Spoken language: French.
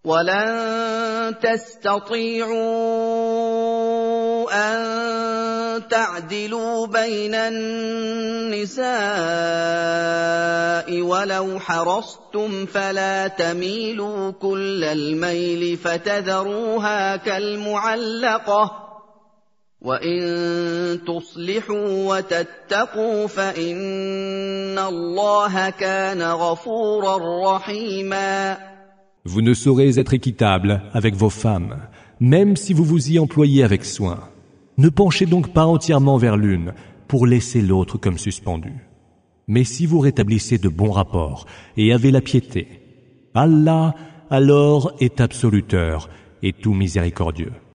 وَلَن تَسْتَطِيعُوا أَن تَعْدِلُوا بَيْنَ النِّسَاءِ وَلَوْ حَرَصْتُمْ فَلَا تَمِيلُوا كُلَّ الْمَيْلِ فَتَذَرُوهَا كَالْمُعَلَّقَةِ وَإِن تُصْلِحُوا وَتَتَّقُوا فَإِنَّ اللَّهَ كَانَ غَفُورًا رَّحِيمًا. Vous ne saurez être équitable avec vos femmes, même si vous vous y employez avec soin. Ne penchez donc pas entièrement vers l'une pour laisser l'autre comme suspendue. Mais si vous rétablissez de bons rapports et avez la piété, Allah alors est absoluteur et tout miséricordieux.